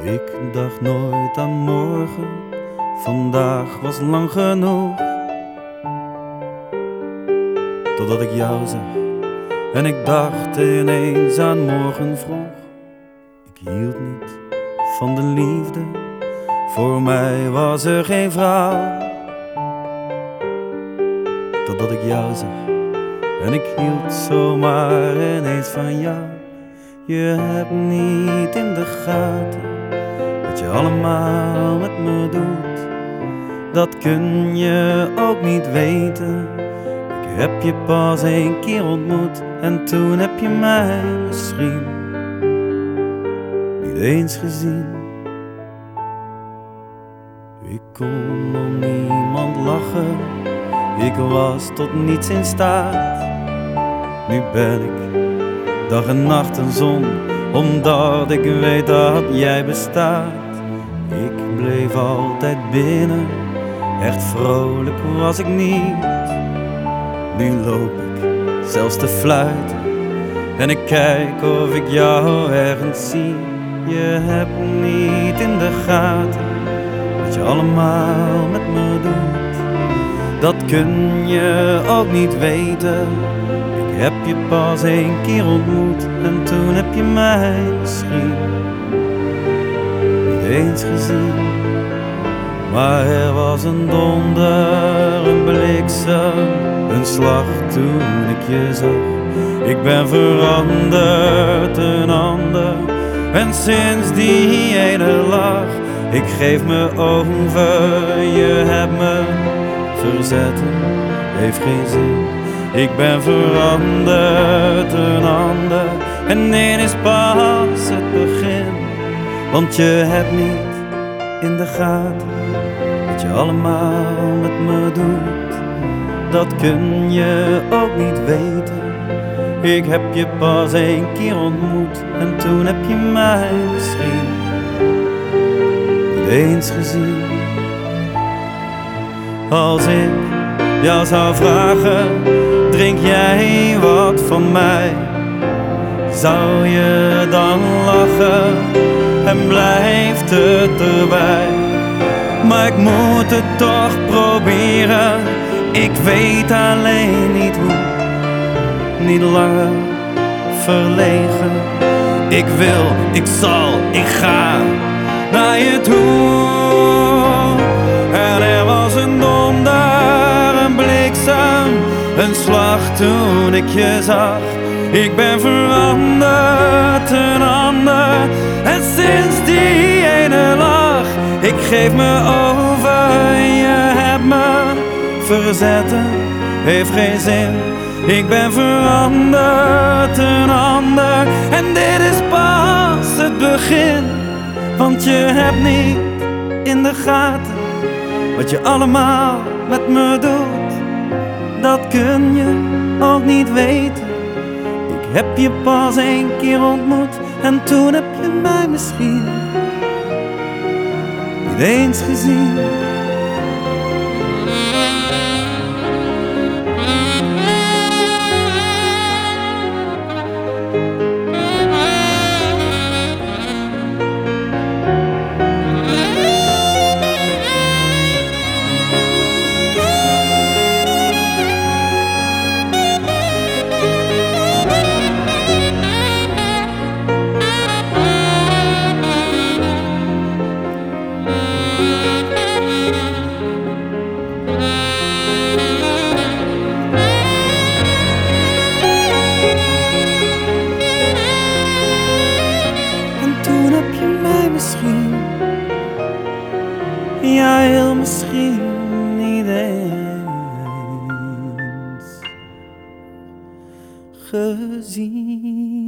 Ik dacht nooit aan morgen, vandaag was lang genoeg. Totdat ik jou zag en ik dacht ineens aan morgen vroeg. Ik hield niet van de liefde, voor mij was er geen vrouw. Totdat ik jou zag en ik hield zomaar ineens van jou. Je hebt niet in de gaten wat je allemaal met me doet. Dat kun je ook niet weten. Ik heb je pas 1 keer ontmoet en toen heb je mij misschien niet eens gezien. Ik kon om niemand lachen, ik was tot niets in staat. Nu ben ik dag en nacht een zon, omdat ik weet dat jij bestaat. Ik bleef altijd binnen, echt vrolijk was ik niet. Nu loop ik zelfs te fluiten en ik kijk of ik jou ergens zie. Je hebt niet in de gaten wat je allemaal met me doet. Dat kun je ook niet weten. Ik heb je pas 1 keer ontmoet en toen heb je mij misschien niet eens gezien. Maar er was een donder, een bliksem, een slag toen ik je zag. Ik ben veranderd, een ander, en sinds die ene lach. Ik geef me over, je hebt me verzetten, heeft geen zin. Ik ben veranderd, een ander, en dit is pas het begin. Want je hebt niet in de gaten wat je allemaal met me doet. Dat kun je ook niet weten. Ik heb je pas 1 keer ontmoet en toen heb je mij misschien niet eens gezien. Als ik jou zou vragen, drink jij wat van mij? Zou je dan lachen en blijft het erbij? Maar ik moet het toch proberen, ik weet alleen niet hoe. Niet langer verlegen, ik wil, ik zal, ik ga naar je toe. En er was een donder, een bliksem, een slag toen ik je zag. Ik ben veranderd, een ander, en sinds die ene lach. Ik geef me over, je hebt me verzetten, heeft geen zin. Ik ben veranderd, een ander, en dit is pas het begin. Want je hebt niet in de gaten wat je allemaal met me doet. Dat kun je ook niet weten. Ik heb je pas 1 keer ontmoet en toen heb je mij misschien niet eens gezien. Misschien, ja heel misschien niet eens gezien.